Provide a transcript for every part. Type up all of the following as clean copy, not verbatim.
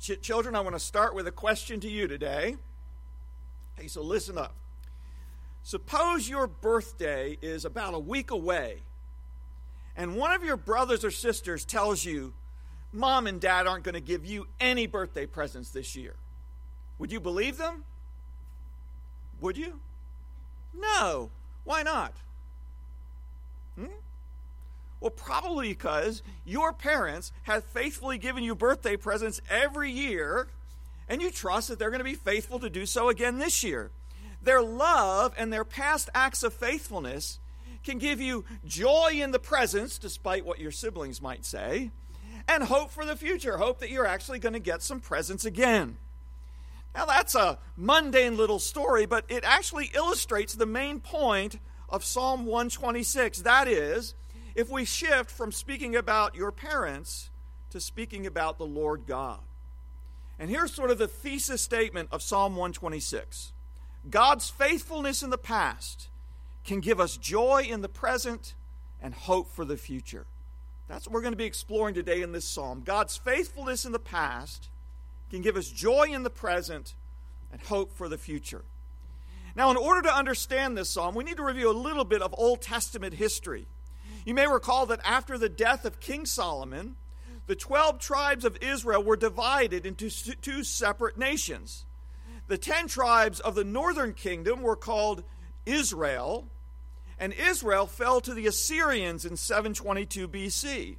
Children, I want to start with a question to you today. Hey, so listen up. Suppose your birthday is about a week away, and one of your brothers or sisters tells you, Mom and Dad aren't going to give you any birthday presents this year. Would you believe them? Would you? No. Why not? Well, probably because your parents have faithfully given you birthday presents every year, and you trust that they're going to be faithful to do so again this year. Their love and their past acts of faithfulness can give you joy in the present, despite what your siblings might say, and hope for the future, hope that you're actually going to get some presents again. Now, that's a mundane little story, but it actually illustrates the main point of Psalm 126. That is, if we shift from speaking about your parents to speaking about the Lord God. And here's sort of the thesis statement of Psalm 126. God's faithfulness in the past can give us joy in the present and hope for the future. That's what we're going to be exploring today in this psalm. God's faithfulness in the past can give us joy in the present and hope for the future. Now, in order to understand this psalm, we need to review a little bit of Old Testament history. You may recall that after the death of King Solomon, the 12 tribes of Israel were divided into two separate nations. The 10 tribes of the northern kingdom were called Israel, and Israel fell to the Assyrians in 722 BC.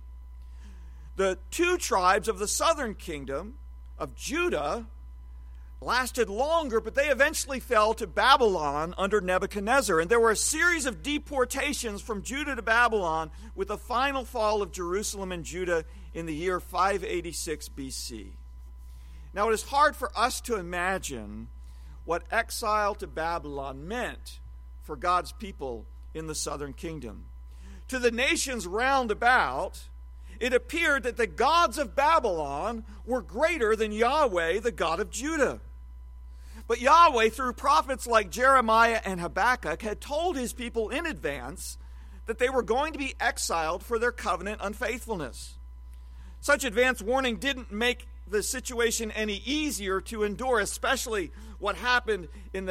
The 2 tribes of the southern kingdom of Judah lasted longer, but they eventually fell to Babylon under Nebuchadnezzar. And there were a series of deportations from Judah to Babylon, with the final fall of Jerusalem and Judah in the year 586 BC. Now, it is hard for us to imagine what exile to Babylon meant for God's people in the southern kingdom. To the nations round about, it appeared that the gods of Babylon were greater than Yahweh, the God of Judah. But Yahweh, through prophets like Jeremiah and Habakkuk, had told his people in advance that they were going to be exiled for their covenant unfaithfulness. Such advance warning didn't make the situation any easier to endure, especially what happened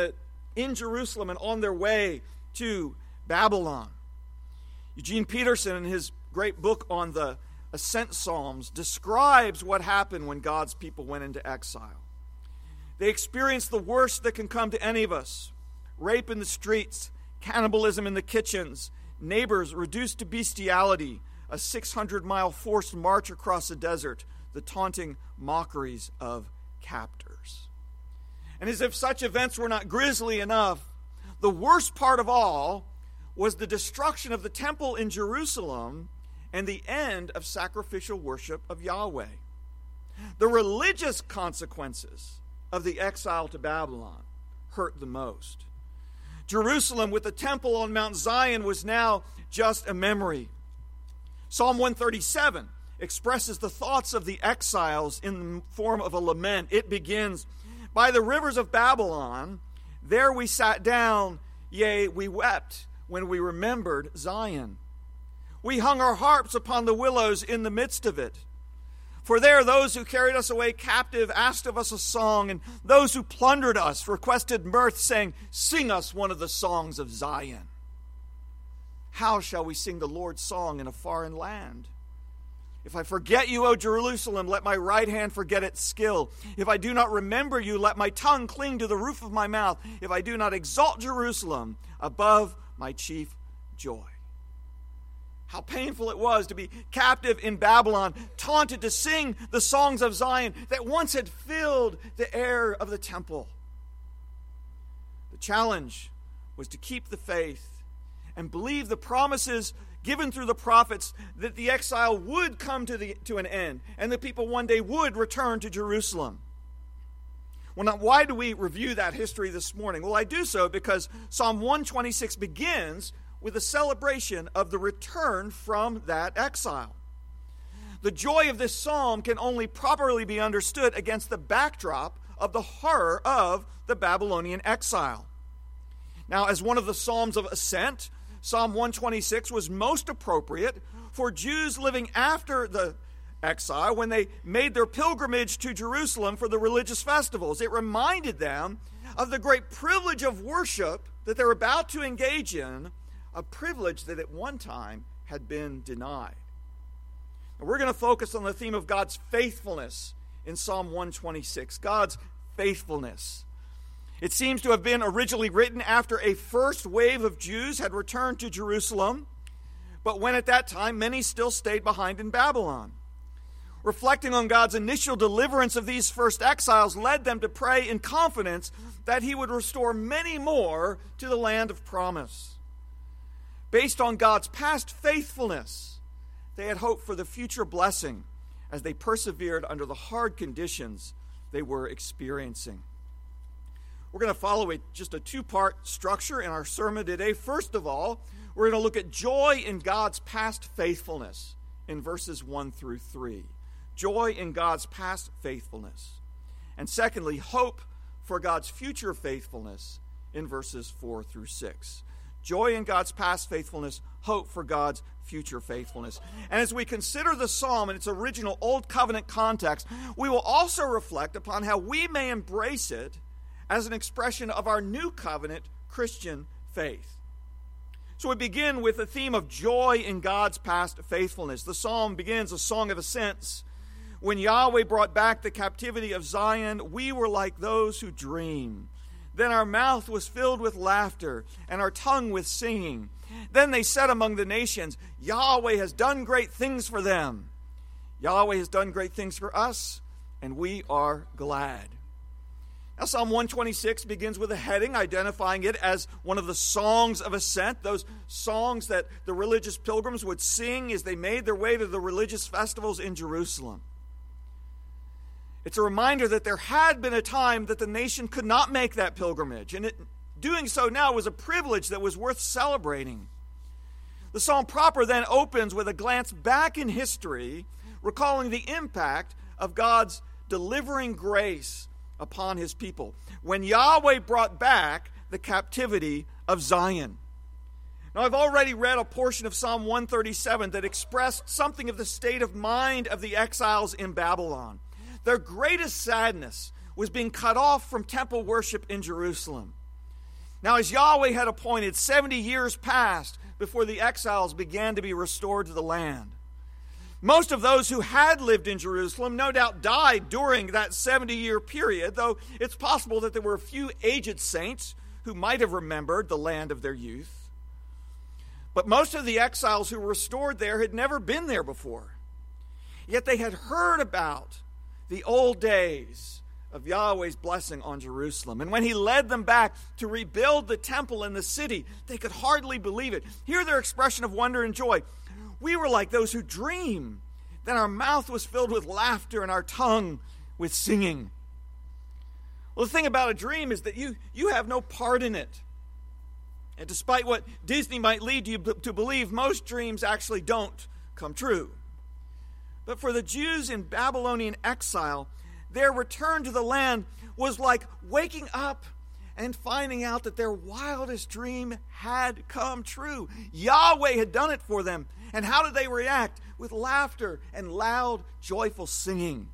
in Jerusalem and on their way to Babylon. Eugene Peterson, in his great book on the Ascent Psalms, describes what happened when God's people went into exile. They experienced the worst that can come to any of us: rape in the streets, cannibalism in the kitchens, neighbors reduced to bestiality, a 600-mile forced march across the desert, the taunting mockeries of captors. And as if such events were not grisly enough, the worst part of all was the destruction of the temple in Jerusalem and the end of sacrificial worship of Yahweh. The religious consequences of the exile to Babylon hurt the most. Jerusalem, with the temple on Mount Zion, was now just a memory. Psalm 137 expresses the thoughts of the exiles in the form of a lament. It begins, "By the rivers of Babylon, there we sat down, yea, we wept when we remembered Zion. We hung our harps upon the willows in the midst of it. For there those who carried us away captive asked of us a song, and those who plundered us requested mirth, saying, 'Sing us one of the songs of Zion.' How shall we sing the Lord's song in a foreign land? If I forget you, O Jerusalem, let my right hand forget its skill. If I do not remember you, let my tongue cling to the roof of my mouth. If I do not exalt Jerusalem above my chief joy." How painful it was to be captive in Babylon, taunted to sing the songs of Zion that once had filled the air of the temple. The challenge was to keep the faith and believe the promises given through the prophets that the exile would come to an end and the people one day would return to Jerusalem. Well, now, why do we review that history this morning? Well, I do so because Psalm 126 begins with a celebration of the return from that exile. The joy of this psalm can only properly be understood against the backdrop of the horror of the Babylonian exile. Now, as one of the Psalms of Ascent, Psalm 126 was most appropriate for Jews living after the exile when they made their pilgrimage to Jerusalem for the religious festivals. It reminded them of the great privilege of worship that they're about to engage in, a privilege that at one time had been denied. And we're going to focus on the theme of God's faithfulness in Psalm 126. God's faithfulness. It seems to have been originally written after a first wave of Jews had returned to Jerusalem, but when at that time many still stayed behind in Babylon. Reflecting on God's initial deliverance of these first exiles led them to pray in confidence that he would restore many more to the land of promise. Based on God's past faithfulness, they had hope for the future blessing as they persevered under the hard conditions they were experiencing. We're going to follow just a two-part structure in our sermon today. First of all, we're going to look at joy in God's past faithfulness in verses 1 through 3. Joy in God's past faithfulness. And secondly, hope for God's future faithfulness in verses 4 through 6. Joy in God's past faithfulness, hope for God's future faithfulness. And as we consider the psalm in its original Old Covenant context, we will also reflect upon how we may embrace it as an expression of our New Covenant Christian faith. So we begin with the theme of joy in God's past faithfulness. The psalm begins a song of ascents. When Yahweh brought back the captivity of Zion, we were like those who dream. Then our mouth was filled with laughter, and our tongue with singing. Then they said among the nations, Yahweh has done great things for them. Yahweh has done great things for us, and we are glad. Now, Psalm 126 begins with a heading identifying it as one of the songs of ascent, those songs that the religious pilgrims would sing as they made their way to the religious festivals in Jerusalem. It's a reminder that there had been a time that the nation could not make that pilgrimage, and doing so now was a privilege that was worth celebrating. The psalm proper then opens with a glance back in history, recalling the impact of God's delivering grace upon his people when Yahweh brought back the captivity of Zion. Now, I've already read a portion of Psalm 137 that expressed something of the state of mind of the exiles in Babylon. Their greatest sadness was being cut off from temple worship in Jerusalem. Now, as Yahweh had appointed, 70 years passed before the exiles began to be restored to the land. Most of those who had lived in Jerusalem no doubt died during that 70-year period, though it's possible that there were a few aged saints who might have remembered the land of their youth. But most of the exiles who were restored there had never been there before. Yet they had heard about the old days of Yahweh's blessing on Jerusalem. And when he led them back to rebuild the temple and the city, they could hardly believe it. Hear their expression of wonder and joy. We were like those who dream. Then our mouth was filled with laughter and our tongue with singing. Well, the thing about a dream is that you have no part in it. And despite what Disney might lead you to believe, most dreams actually don't come true. But for the Jews in Babylonian exile, their return to the land was like waking up and finding out that their wildest dream had come true. Yahweh had done it for them. And how did they react? With laughter and loud, joyful singing.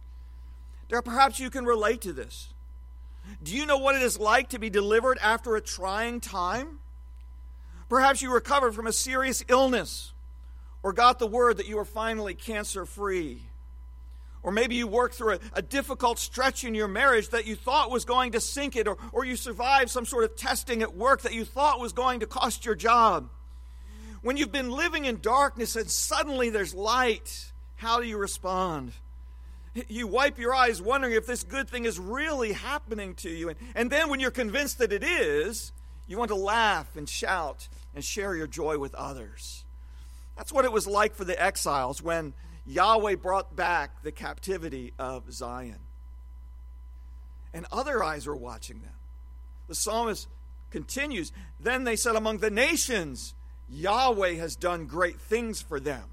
Now, perhaps you can relate to this. Do you know what it is like to be delivered after a trying time? Perhaps you recovered from a serious illness, or got the word that you were finally cancer-free. Or maybe you worked through a difficult stretch in your marriage that you thought was going to sink it, or you survived some sort of testing at work that you thought was going to cost your job. When you've been living in darkness and suddenly there's light, how do you respond? You wipe your eyes wondering if this good thing is really happening to you. And then when you're convinced that it is, you want to laugh and shout and share your joy with others. That's what it was like for the exiles when Yahweh brought back the captivity of Zion. And other eyes were watching them. The psalmist continues, then they said among the nations, Yahweh has done great things for them.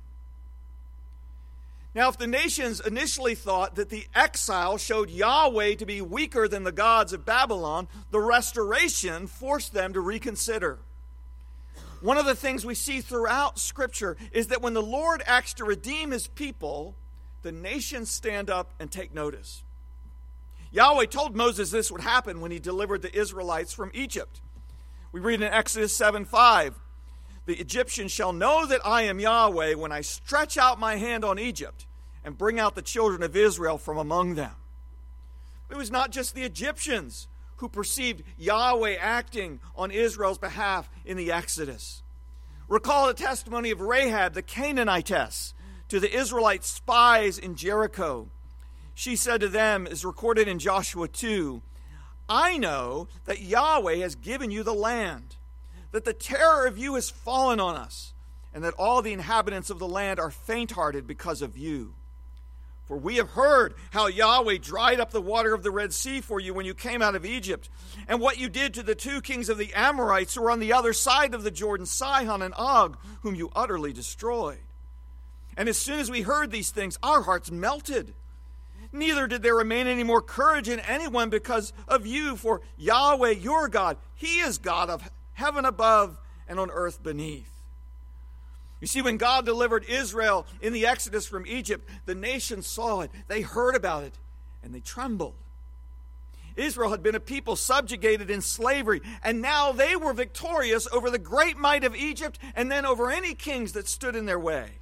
Now, if the nations initially thought that the exile showed Yahweh to be weaker than the gods of Babylon, the restoration forced them to reconsider. One of the things we see throughout Scripture is that when the Lord acts to redeem his people, the nations stand up and take notice. Yahweh told Moses this would happen when he delivered the Israelites from Egypt. We read in Exodus 7:5, "The Egyptians shall know that I am Yahweh when I stretch out my hand on Egypt and bring out the children of Israel from among them." It was not just the Egyptians who perceived Yahweh acting on Israel's behalf in the Exodus. Recall the testimony of Rahab the Canaanitess to the Israelite spies in Jericho. She said to them, as recorded in Joshua 2, "I know that Yahweh has given you the land, that the terror of you has fallen on us, and that all the inhabitants of the land are faint-hearted because of you. For we have heard how Yahweh dried up the water of the Red Sea for you when you came out of Egypt, and what you did to the two kings of the Amorites who were on the other side of the Jordan, Sihon and Og, whom you utterly destroyed. And as soon as we heard these things, our hearts melted. Neither did there remain any more courage in anyone because of you, for Yahweh your God, He is God of heaven above and on earth beneath." You see, when God delivered Israel in the Exodus from Egypt, the nations saw it, they heard about it, and they trembled. Israel had been a people subjugated in slavery, and now they were victorious over the great might of Egypt and then over any kings that stood in their way.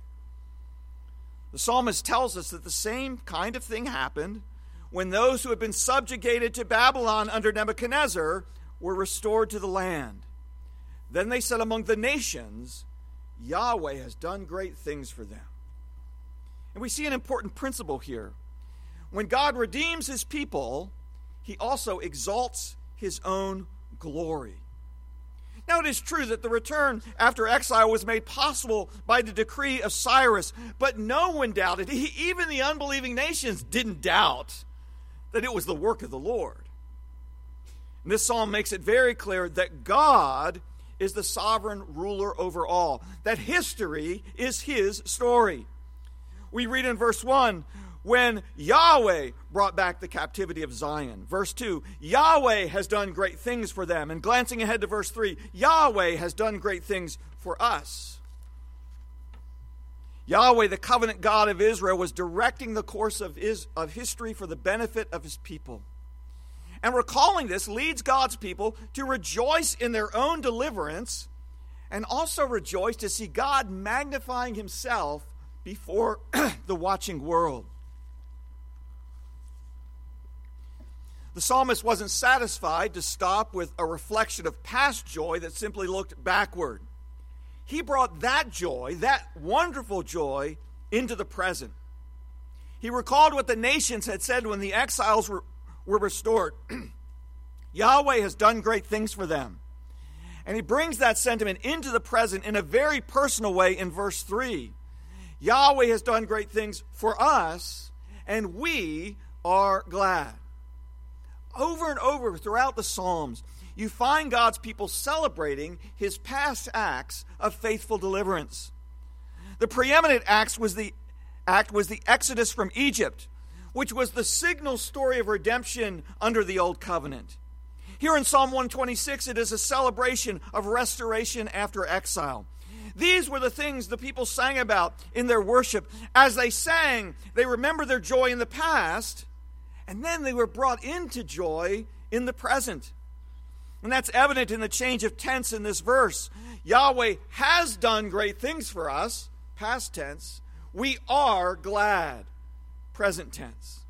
The psalmist tells us that the same kind of thing happened when those who had been subjugated to Babylon under Nebuchadnezzar were restored to the land. Then they said among the nations, "Yahweh has done great things for them." And we see an important principle here. When God redeems His people, He also exalts His own glory. Now, it is true that the return after exile was made possible by the decree of Cyrus, but no one doubted, even the unbelieving nations didn't doubt, that it was the work of the Lord. And this psalm makes it very clear that God is the sovereign ruler over all, that history is His story. We read in verse 1, when Yahweh brought back the captivity of Zion. Verse 2, Yahweh has done great things for them. And glancing ahead to verse 3, Yahweh has done great things for us. Yahweh, the covenant God of Israel, was directing the course of history for the benefit of His people. And recalling this leads God's people to rejoice in their own deliverance and also rejoice to see God magnifying Himself before the watching world. The psalmist wasn't satisfied to stop with a reflection of past joy that simply looked backward. He brought that joy, that wonderful joy, into the present. He recalled what the nations had said when the exiles were restored. Yahweh has done great things for them. And he brings that sentiment into the present in a very personal way in verse 3. Yahweh has done great things for us, and we are glad. Over and over throughout the Psalms, you find God's people celebrating His past acts of faithful deliverance. The preeminent act was the Exodus from Egypt, which was the signal story of redemption under the Old Covenant. Here in Psalm 126, it is a celebration of restoration after exile. These were the things the people sang about in their worship. As they sang, they remembered their joy in the past, and then they were brought into joy in the present. And that's evident in the change of tense in this verse. Yahweh has done great things for us, past tense. We are glad, present tense.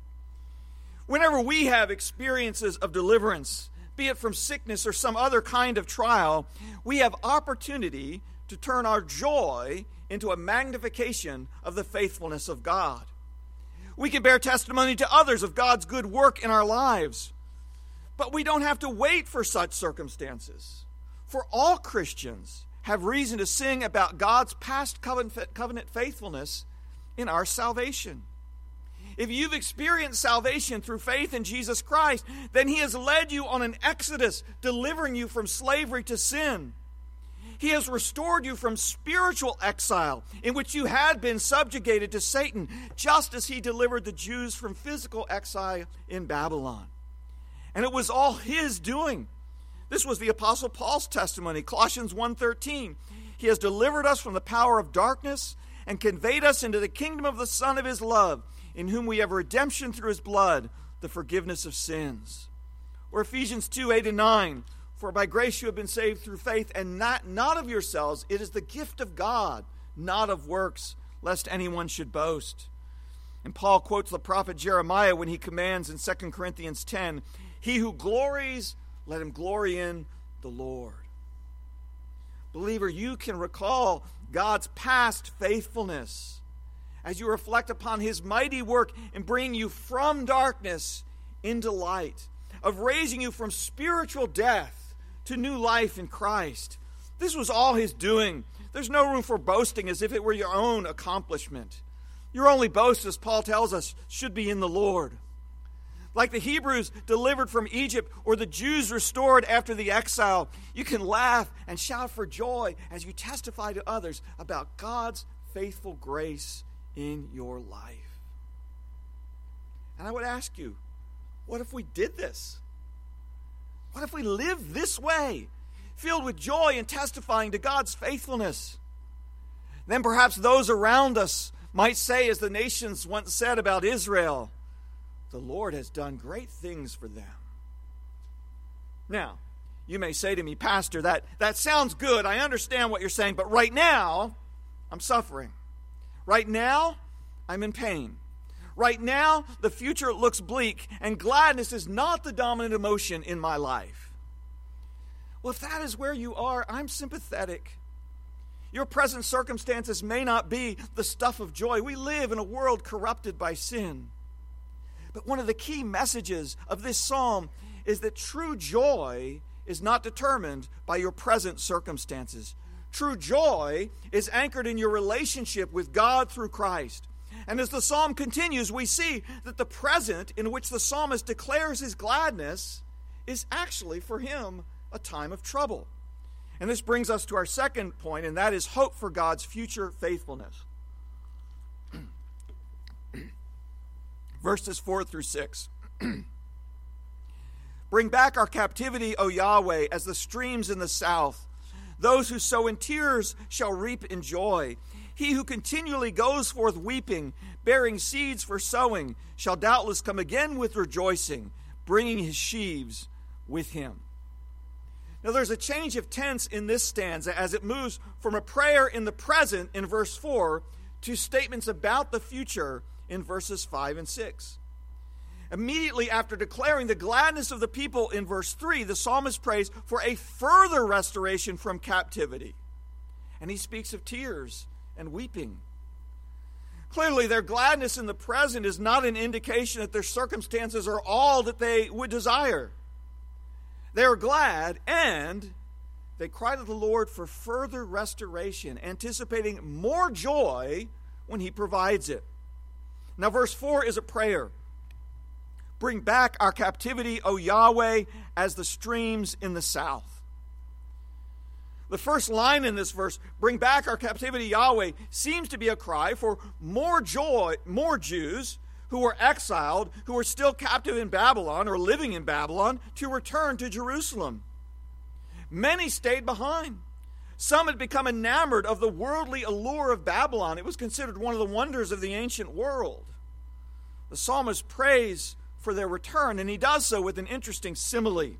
Whenever we have experiences of deliverance, be it from sickness or some other kind of trial, we have opportunity to turn our joy into a magnification of the faithfulness of God. We can bear testimony to others of God's good work in our lives. But we don't have to wait for such circumstances. For all Christians have reason to sing about God's past covenant faithfulness in our salvation. If you've experienced salvation through faith in Jesus Christ, then He has led you on an exodus, delivering you from slavery to sin. He has restored you from spiritual exile, in which you had been subjugated to Satan, just as He delivered the Jews from physical exile in Babylon. And it was all His doing. This was the Apostle Paul's testimony, Colossians 1:13. He has delivered us from the power of darkness and conveyed us into the kingdom of the Son of his love, in whom we have redemption through his blood, the forgiveness of sins. Or Ephesians 2:8-9, for by grace you have been saved through faith, and not of yourselves. It is the gift of God, not of works, lest anyone should boast. And Paul quotes the prophet Jeremiah when he commands in 2 Corinthians 10, he who glories, let him glory in the Lord. Believer, you can recall God's past faithfulness as you reflect upon his mighty work in bringing you from darkness into light, of raising you from spiritual death to new life in Christ. This was all his doing. There's no room for boasting as if it were your own accomplishment. Your only boast, as Paul tells us, should be in the Lord. Like the Hebrews delivered from Egypt or the Jews restored after the exile, you can laugh and shout for joy as you testify to others about God's faithful grace in your life. And I would ask you, what if we did this? What if we lived this way, filled with joy and testifying to God's faithfulness? Then perhaps those around us might say, as the nations once said about Israel, the Lord has done great things for them. Now, you may say to me, Pastor, that sounds good. I understand what you're saying, but right now, I'm suffering. Right now, I'm in pain. Right now, the future looks bleak, and gladness is not the dominant emotion in my life. Well, if that is where you are, I'm sympathetic. Your present circumstances may not be the stuff of joy. We live in a world corrupted by sin. But one of the key messages of this psalm is that true joy is not determined by your present circumstances. True joy is anchored in your relationship with God through Christ. And as the psalm continues, we see that the present in which the psalmist declares his gladness is actually for him a time of trouble. And this brings us to our second point, and that is hope for God's future faithfulness. Verses 4-6. Bring back our captivity, O Yahweh, as the streams in the south. Those who sow in tears shall reap in joy. He who continually goes forth weeping, bearing seeds for sowing, shall doubtless come again with rejoicing, bringing his sheaves with him. Now there's a change of tense in this stanza as it moves from a prayer in the present in verse 4 to statements about the future in verses 5 and 6. Immediately after declaring the gladness of the people in verse 3, the psalmist prays for a further restoration from captivity. And he speaks of tears and weeping. Clearly, their gladness in the present is not an indication that their circumstances are all that they would desire. They are glad, and they cry to the Lord for further restoration, anticipating more joy when he provides it. Now, verse 4 is a prayer. Bring back our captivity, O Yahweh, as the streams in the south. The first line in this verse, bring back our captivity, Yahweh, seems to be a cry for more joy, more Jews who were exiled, who were still captive in Babylon or living in Babylon, to return to Jerusalem. Many stayed behind. Some had become enamored of the worldly allure of Babylon. It was considered one of the wonders of the ancient world. The psalmist prays for their return, and he does so with an interesting simile.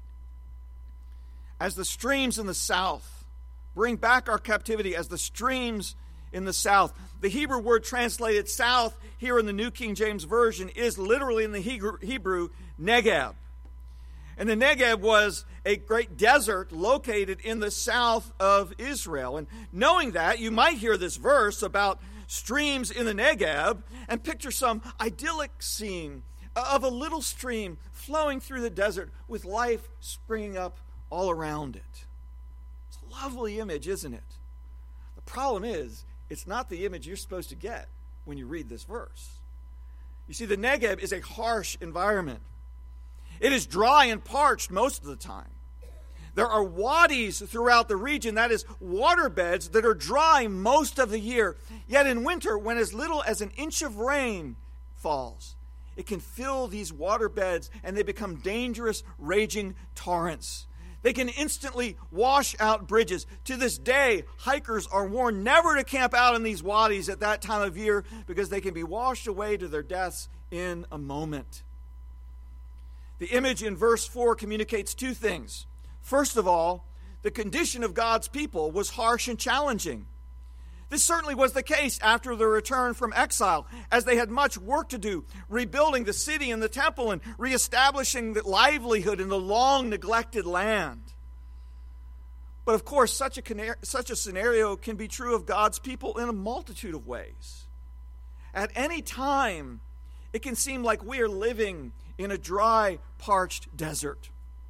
As the streams in the south, bring back our captivity as the streams in the south. The Hebrew word translated south here in the New King James Version is literally in the Hebrew Negeb. And the Negeb was a great desert located in the south of Israel. And knowing that, you might hear this verse about streams in the Negeb and picture some idyllic scene of a little stream flowing through the desert with life springing up all around it. It's a lovely image, isn't it? The problem is, it's not the image you're supposed to get when you read this verse. You see, the Negeb is a harsh environment. It is dry and parched most of the time. There are wadis throughout the region, that is, waterbeds that are dry most of the year. Yet in winter, when as little as an inch of rain falls, it can fill these waterbeds and they become dangerous, raging torrents. They can instantly wash out bridges. To this day, hikers are warned never to camp out in these wadis at that time of year because they can be washed away to their deaths in a moment. The image in verse 4 communicates two things. First of all, the condition of God's people was harsh and challenging. This certainly was the case after their return from exile, as they had much work to do, rebuilding the city and the temple and reestablishing the livelihood in the long neglected land. But of course, such a scenario can be true of God's people in a multitude of ways. At any time, it can seem like we are living in a dry, parched desert.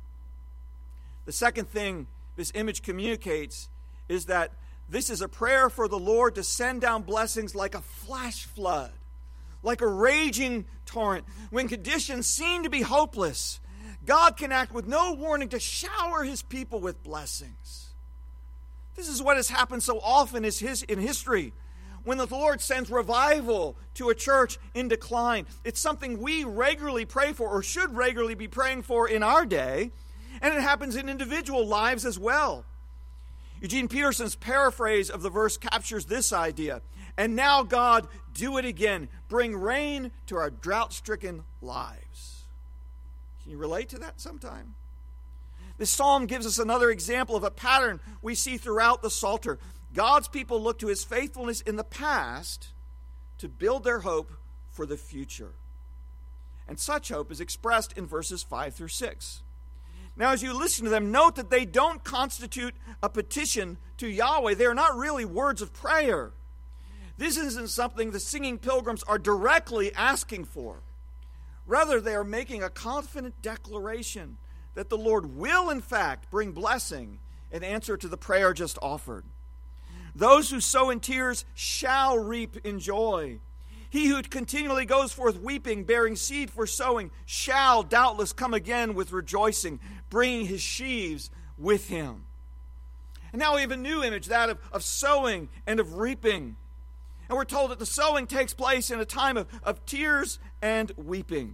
The second thing this image communicates is that this is a prayer for the Lord to send down blessings like a flash flood, like a raging torrent. When conditions seem to be hopeless, God can act with no warning to shower his people with blessings. This is what has happened so often in history. When the Lord sends revival to a church in decline, it's something we regularly pray for, or should regularly be praying for in our day, and it happens in individual lives as well. Eugene Peterson's paraphrase of the verse captures this idea. And now, God, do it again. Bring rain to our drought-stricken lives. Can you relate to that sometime? This psalm gives us another example of a pattern we see throughout the Psalter. God's people look to his faithfulness in the past to build their hope for the future. And such hope is expressed in verses 5 through 6. Now, as you listen to them, note that they don't constitute a petition to Yahweh. They are not really words of prayer. This isn't something the singing pilgrims are directly asking for. Rather, they are making a confident declaration that the Lord will, in fact, bring blessing in answer to the prayer just offered. Those who sow in tears shall reap in joy. He who continually goes forth weeping, bearing seed for sowing, shall doubtless come again with rejoicing, bringing his sheaves with him. And now we have a new image, that of sowing and of reaping. And we're told that the sowing takes place in a time of tears and weeping.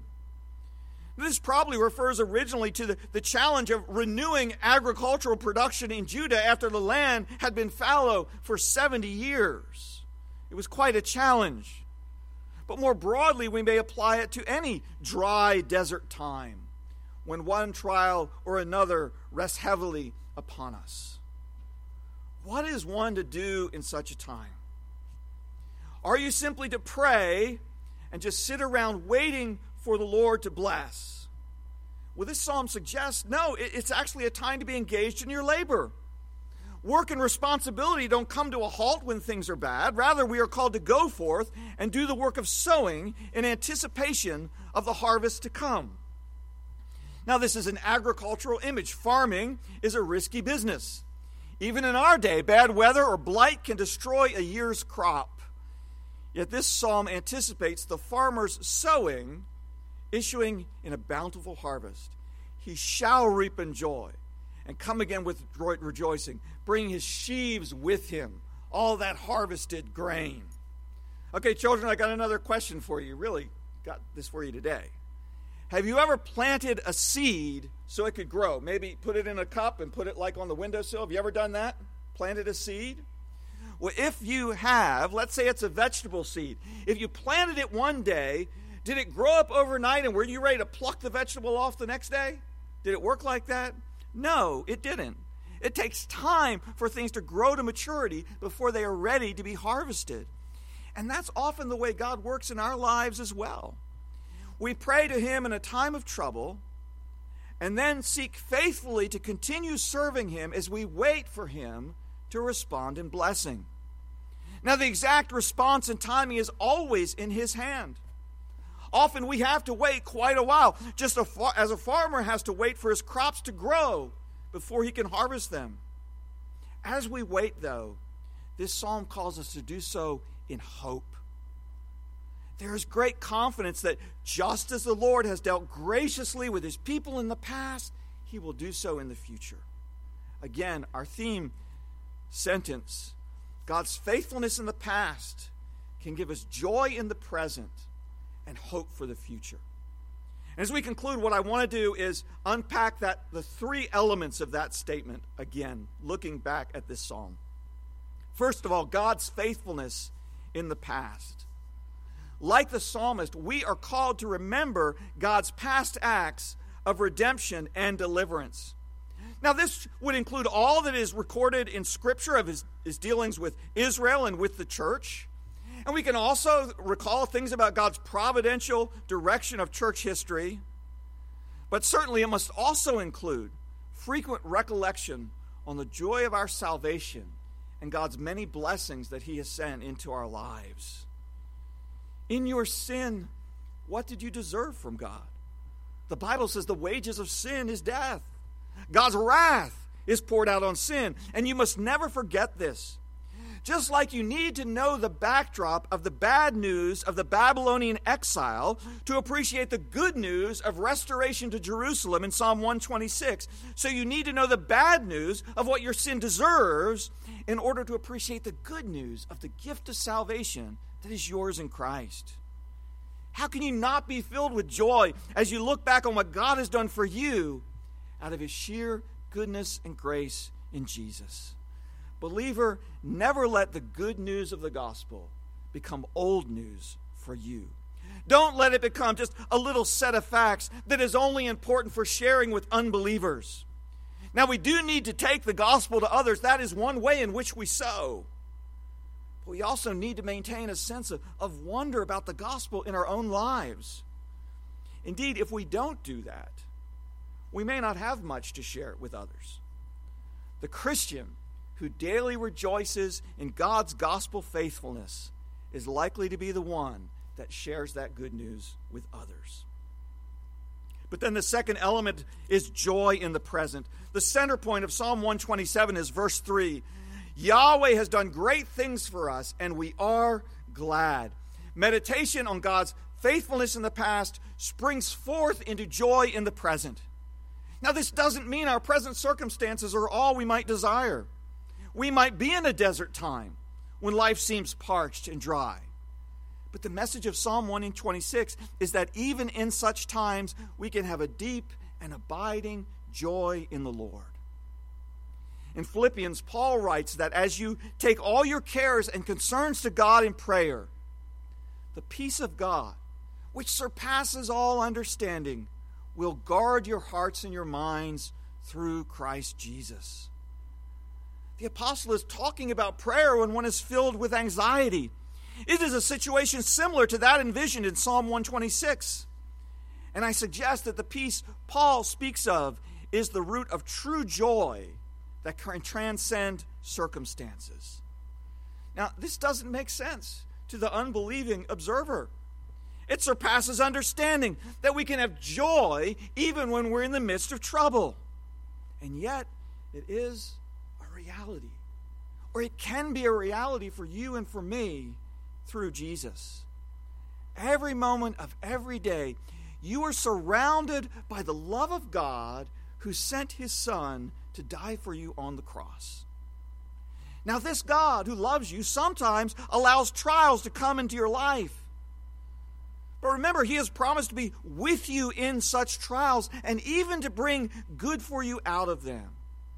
This probably refers originally to the challenge of renewing agricultural production in Judah after the land had been fallow for 70 years. It was quite a challenge. But more broadly, we may apply it to any dry desert time when one trial or another rests heavily upon us. What is one to do in such a time? Are you simply to pray and just sit around waiting for the Lord to bless? Well, this psalm suggests, no, it's actually a time to be engaged in your labor. Work and responsibility don't come to a halt when things are bad. Rather, we are called to go forth and do the work of sowing in anticipation of the harvest to come. Now, this is an agricultural image. Farming is a risky business. Even in our day, bad weather or blight can destroy a year's crop. Yet this psalm anticipates the farmer's sowing, issuing in a bountiful harvest. He shall reap in joy and come again with rejoicing, bring his sheaves with him, all that harvested grain. Okay, children, I got another question for you. Really got this for you today. Have you ever planted a seed so it could grow? Maybe put it in a cup and put it like on the windowsill. Have you ever done that? Planted a seed? Well, if you have, let's say it's a vegetable seed. If you planted it one day, did it grow up overnight and were you ready to pluck the vegetable off the next day? Did it work like that? No, it didn't. It takes time for things to grow to maturity before they are ready to be harvested. And that's often the way God works in our lives as well. We pray to him in a time of trouble and then seek faithfully to continue serving him as we wait for him to respond in blessing. Now, the exact response and timing is always in his hand. Often we have to wait quite a while, just as a farmer has to wait for his crops to grow before he can harvest them. As we wait, though, this psalm calls us to do so in hope. There is great confidence that just as the Lord has dealt graciously with his people in the past, he will do so in the future. Again, our theme sentence, God's faithfulness in the past can give us joy in the present and hope for the future. And as we conclude, what I want to do is unpack the three elements of that statement again, looking back at this psalm. First of all, God's faithfulness in the past. Like the psalmist, we are called to remember God's past acts of redemption and deliverance. Now, this would include all that is recorded in Scripture of his dealings with Israel and with the church. And we can also recall things about God's providential direction of church history. But certainly it must also include frequent recollection on the joy of our salvation and God's many blessings that he has sent into our lives. In your sin, what did you deserve from God? The Bible says the wages of sin is death. God's wrath is poured out on sin, and you must never forget this. Just like you need to know the backdrop of the bad news of the Babylonian exile to appreciate the good news of restoration to Jerusalem in Psalm 126, so you need to know the bad news of what your sin deserves in order to appreciate the good news of the gift of salvation that is yours in Christ. How can you not be filled with joy as you look back on what God has done for you out of his sheer goodness and grace in Jesus? Believer, never let the good news of the gospel become old news for you. Don't let it become just a little set of facts that is only important for sharing with unbelievers. Now, we do need to take the gospel to others. That is one way in which we sow. But we also need to maintain a sense of wonder about the gospel in our own lives. Indeed, if we don't do that, we may not have much to share with others. The Christian who daily rejoices in God's gospel faithfulness is likely to be the one that shares that good news with others. But then the second element is joy in the present. The center point of Psalm 127 is verse 3. Yahweh has done great things for us, and we are glad. Meditation on God's faithfulness in the past springs forth into joy in the present. Now, this doesn't mean our present circumstances are all we might desire. We might be in a desert time when life seems parched and dry. But the message of Psalm 126 is that even in such times, we can have a deep and abiding joy in the Lord. In Philippians, Paul writes that as you take all your cares and concerns to God in prayer, the peace of God, which surpasses all understanding, will guard your hearts and your minds through Christ Jesus. The apostle is talking about prayer when one is filled with anxiety. It is a situation similar to that envisioned in Psalm 126. And I suggest that the peace Paul speaks of is the root of true joy that can transcend circumstances. Now, this doesn't make sense to the unbelieving observer. It surpasses understanding that we can have joy even when we're in the midst of trouble. And yet, it is reality, or it can be a reality for you and for me through Jesus. Every moment of every day, you are surrounded by the love of God who sent his Son to die for you on the cross. Now, this God who loves you sometimes allows trials to come into your life. But remember, he has promised to be with you in such trials and even to bring good for you out of them.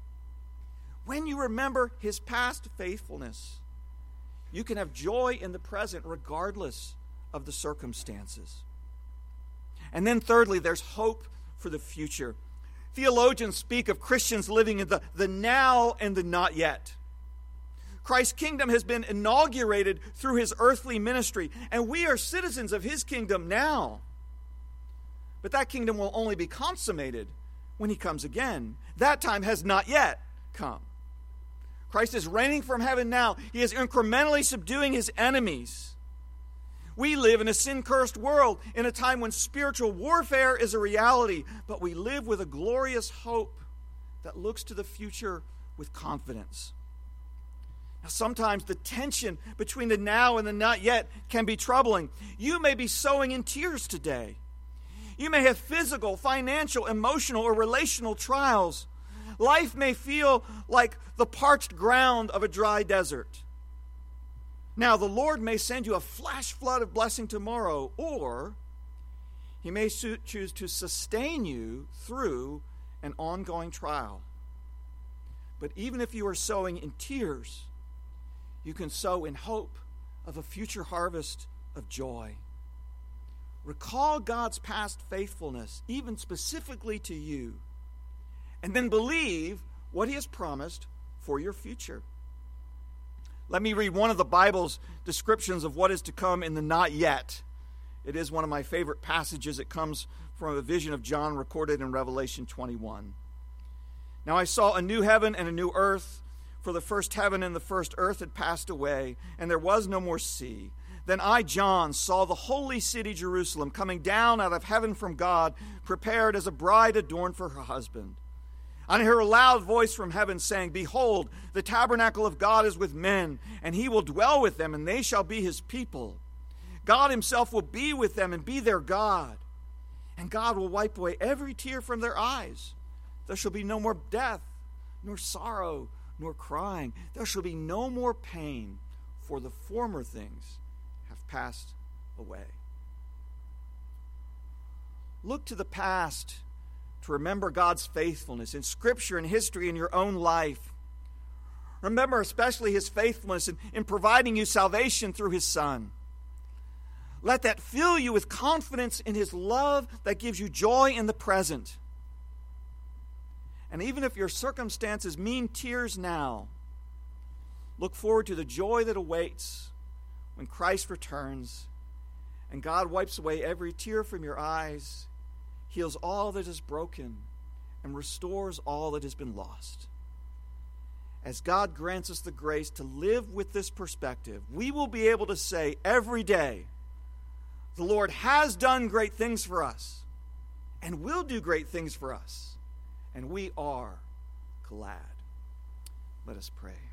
When you remember his past faithfulness, you can have joy in the present regardless of the circumstances. And then thirdly, there's hope for the future. Theologians speak of Christians living in the now and the not yet. Christ's kingdom has been inaugurated through his earthly ministry, and we are citizens of his kingdom now. But that kingdom will only be consummated when he comes again. That time has not yet come. Christ is reigning from heaven now. He is incrementally subduing his enemies. We live in a sin-cursed world in a time when spiritual warfare is a reality, but we live with a glorious hope that looks to the future with confidence. Now, sometimes the tension between the now and the not yet can be troubling. You may be sowing in tears today. You may have physical, financial, emotional, or relational trials. Life may feel like the parched ground of a dry desert. Now, the Lord may send you a flash flood of blessing tomorrow, or He may choose to sustain you through an ongoing trial. But even if you are sowing in tears, you can sow in hope of a future harvest of joy. Recall God's past faithfulness, even specifically to you, and then believe what he has promised for your future. Let me read one of the Bible's descriptions of what is to come in the not yet. It is one of my favorite passages. It comes from a vision of John recorded in Revelation 21. Now I saw a new heaven and a new earth, for the first heaven and the first earth had passed away, and there was no more sea. Then I, John, saw the holy city Jerusalem coming down out of heaven from God, prepared as a bride adorned for her husband. And I heard a loud voice from heaven saying, Behold, the tabernacle of God is with men, and he will dwell with them, and they shall be his people. God himself will be with them and be their God. And God will wipe away every tear from their eyes. There shall be no more death, nor sorrow, nor crying. There shall be no more pain, for the former things have passed away. Look to the past to remember God's faithfulness in Scripture and history in your own life. Remember especially his faithfulness in providing you salvation through his Son. Let that fill you with confidence in his love that gives you joy in the present. And even if your circumstances mean tears now, look forward to the joy that awaits when Christ returns and God wipes away every tear from your eyes, heals all that is broken, and restores all that has been lost. As God grants us the grace to live with this perspective, we will be able to say every day, the Lord has done great things for us and will do great things for us, and we are glad. Let us pray.